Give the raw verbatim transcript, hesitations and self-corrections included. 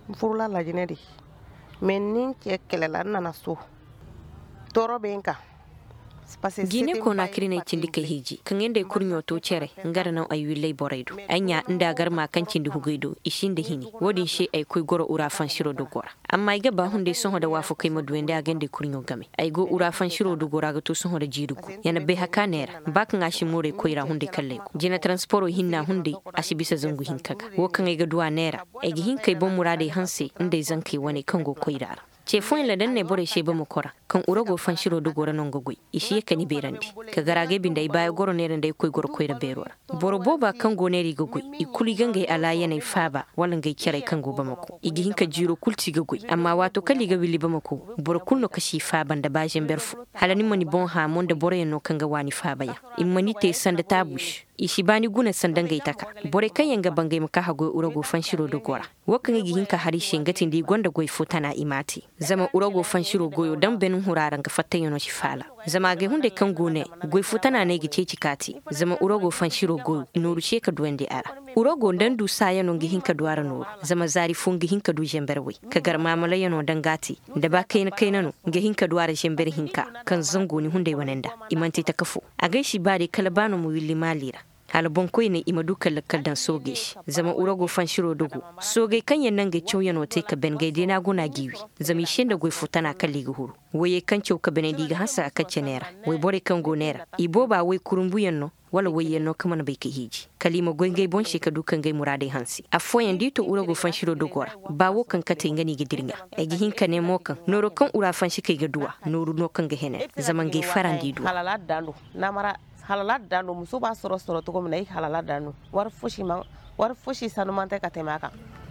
furula la jine di men nin cɛ kɛlɛla n nana so tɔɔrɔ bɛ n kan. Gine kona kirina cindi ka hiji kan yanda kurnyo to cere ngara nan ayu lay boraido anya nda garma kan cindi hugaido ishinde hini wodin she ay koy goro ura fan shiro do gora amma iga ba hunde son hoda wafu kai madu wende agende kurnyo game ay go ura fan shiro do gora ga to son hoda jirugo yana be hakanera bakan ashi more koyra hunde kalle ko jina transporo hinna hunde ashi bisa zangu hinkaga wo kan ay ga duwa nera ay gi hinkai bon murade hanse inde zankai wani kango koyra ce foin la dan ne bore she ba mu kora kan urago fan shiro do gora non gogoi ishi kani berandi ka garage binda ibaya goro ne randa koy goro koyra berora boro boba kan go ne ri gogoi ikuli gangai ala yana faba walan gai kirai kan go ba mako igi hinka jiro kulti gogoi amma wato kali ga wili ba mako boro kunno kashi faba da bajen berfu halani mani bon ha mon da bore no kan ga wani faba ya imani te sanda tabush ishi bani guna sandan gai taka bore kan yanga bangai maka hago urago fan shiro do gora wakan igi hinka hari shengatin di gonda goi fotana imati zama urago fan shiro goyo dan benin huraran ga fatta yono shi fala zama ga hunde kan gone goi futana ne gice cikati zama urago fan shiro goyo inoru she ka duwende ara urago dan du saya no gihin ka duwara no zama zari fun gihin ka du jemberwe ka garma mala yono dan gati da ba kai na kai nano gihin ka duwara jember hinka kan zango ni hunde wanenda imanti ta kafo a gaishi bare kalbano mu willi malira halbon koy ne ima dukkan lakkaldan soge shi zama urago fan shiro dogo soge kan yan ga chauya no te ka ben ga dina guna giwi zami shin da goy futana kalli ga huru waye kan chau ka ben diga hasa aka cenera way bore kan go nera ibo ba way kurumbu yanno wala waye no kama na bai ka hiji kalima goy ngai bon shi ka dukkan gai murade hansi afoyan dito urago fan shiro dogora ba wo kan ka tengani ga dirnya e gi hinka ne mo kan noro kan ura fan shi kai ga duwa noro no kan ga hene zaman gai farandi duwa halala dando namara halala dando muso b'a sɔrɔ sɔrɔ cogo min na i halala dando wari fosi man wari fosi sanu man tɛ ka tɛmɛ a kan